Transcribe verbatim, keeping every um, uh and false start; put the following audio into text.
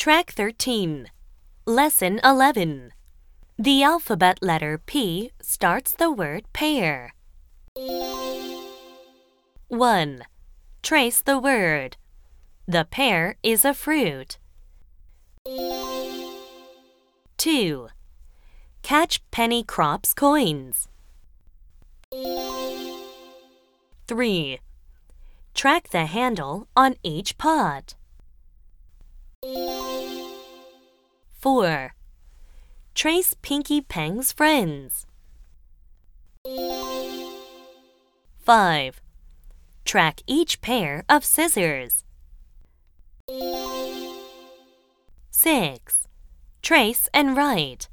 Track thirteen. Lesson eleven. The alphabet letter P starts the word pear. one. Trace the word. The pear is a fruit. two. Catch penny crops coins. three. Track the handle on each pot. four. Trace Pinky Peng's friends. five. Track each pair of scissors. six. Trace and write.